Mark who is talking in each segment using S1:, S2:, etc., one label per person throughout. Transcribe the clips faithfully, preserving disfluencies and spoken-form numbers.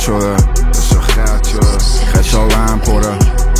S1: شده داشته خط شده خشابه هم پره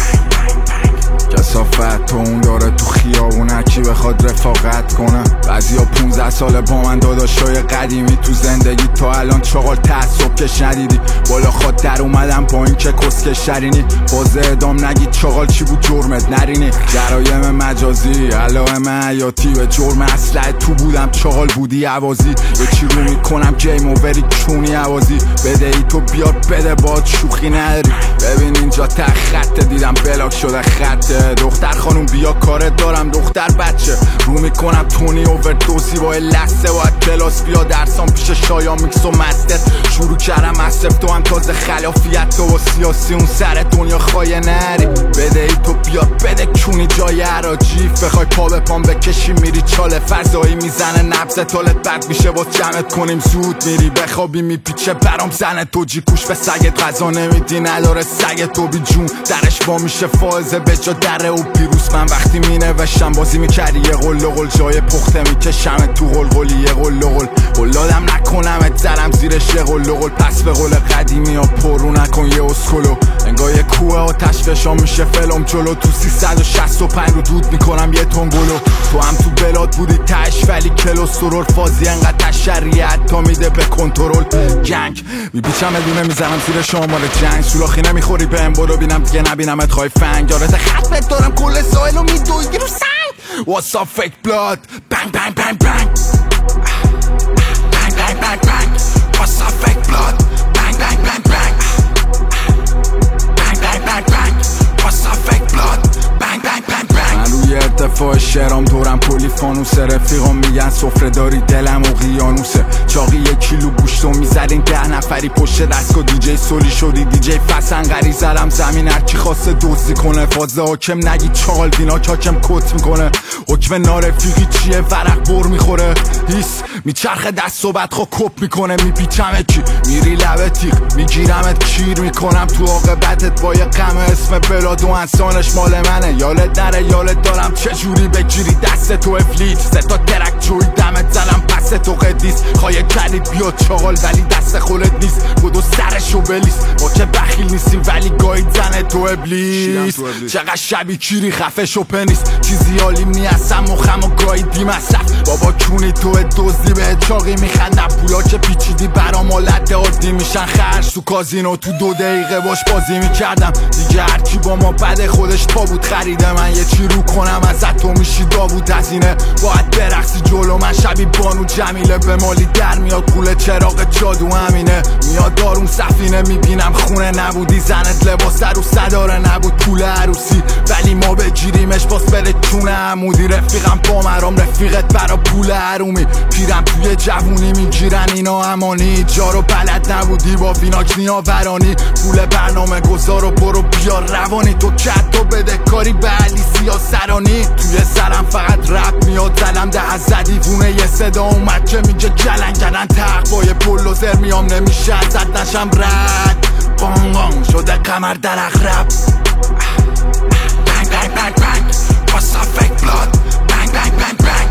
S1: کسافت تو اون داره تو خیابون هرکی بخواد رفاقت کنه بعضی ها پونزده ساله با من داداشای قدیمی تو زندگی تا الان چاقال تعصب کش ندیدی بالا خواد در اومدم با این که کسکش شرینی باز اعدام نگید چاقال چی بود جرمت نرینی جرایم مجازی علائم حیاتی به جرم اسلحه تو بودم چاقال بودی عوازی یکی رو میکنم گیم اووری کونی عوازی بده ای تو بیار بده باد شوخی نداری ببین اینجا ته خطه دیدم بلاک شده خطه دختر خانوم بیا کارت دارم دختر بچه رو میکنم تونی اوور دوزی با لسه باید کلاس بیا درسام پیش شایا میکس و مستت شروع کردم اصف تو هم تازه خلافیت تو و سیاسی اون سر دنیا خواهی نری بده ای تو بیا بده کونی جای عراجیف بخوای پا به پام بکشی میری چاله فضایی میزنه نبض تالت بد میشه باز جمعت کنیم زود میری بخوابی میپیچه برام زنه تو جی کوش به سگت غذا نمیدی نداره سگ تو بی جون درش با میشه فائزه به جا دره و پیروز من وقتی می نوشتم بازی میکردی یه قل و قل جای پخته میکشم تو قلقلی یه قل و قل قلادم نکنم زرم زیرش یه قل و قل پس به قول قدیمی ها پرو نکن یه اسکلو انگاه یه کوه آتش فشان میشه فلم جلو تو سیصد و شصت و پنج رو دود میکنم یه تون گلو تو هم تو بلاد بودی تش ولی کلو سرور فازی انقدر تشریعت تا میده به کنترل جنگ میپیچم ادونه میزنم زیر شمال جنگ سولاخی نمیخوری بهم برو بینم دیگه نبینمت خواهی فنگ یارت خطبت دارم کل سایلو میدوی رو سنگ What's up fake blood bang bang bang bang bang bang bang bang What's up fake blood bang bang bang bang bang bang bang bang What's up fake blood bang bang bang bang من روی ارتفاع شهرام دورم کلی فانوسه رفیقام میگن سفره داری دلم و قیانوسه چاقی یک کیلو گوشتو میزدین ده نفری پشت دستگاه دیجی سولی شدی دیجی فسنگری زدم زمین هرکی خواسته دوزی کنه فازه حاکم نگی چاقال بینا چاکم کت میکنه حکم نارفیقی چیه ورق بر میخوره هیس میچرخه دست و بعد خوا کپ میکنه میپیچمه کی میری لبه تیغ میگیرمت کیر میکنم تو عاقبتت با یه غم اسم بلاد و انسانش مال منه یالت نره یالت دارم چجوری بگیری دست تو افلیت سه تا ترک چوی دمت زدم پس تو قدیس خواهی کردید بیا چاقال ولی دست خولت نیست بودو سرشو بلیس ما که بخیل نیستیم ولی گاهی زنه تو ابلیس چقدر شبی کیری خفه شو پنیس چیزی حالی میاسم مخم و گاهی دی مصرف بابا کونی تو دوزی به چاقی میخندم پولا که پیچیدی برام حالت عادی میشن خرج تو کازینو تو دو دقیقه باش بازی میکردم دیگه هرکی با ما بده خودش پا بود خریده من یه چی رو کنم ازت تو میشی داوود هزینه باید برقصی جلو من شبی بانو جمیله به مالی در میاد کوله چراغ جادو همینه میاد دارون سفینه میبینم خونه نبودی زنت لباس رو صداره نبود پول عروسی ولی ما بگیریمش باز بره کونه عمودی رفیقم با مرام رفیقت برا پول حرومی پیرم توی جوونی میگیرن اینا امانی جارو بلد نبودی با ویناک نیاورانی پول برنامه گذارو برو بیار روانی تو کت تو بده کاری به علی سیاسرانی توی سرم فقط رپ میاد زلم ده از دیوونه یه صدا اومد که میگه گلنگنن تق با یه بلوزر میام نمیشه ازت نشم رد قانقان شده قمر در اغرب bang bang bang bang What's up fake blood bang bang bang bang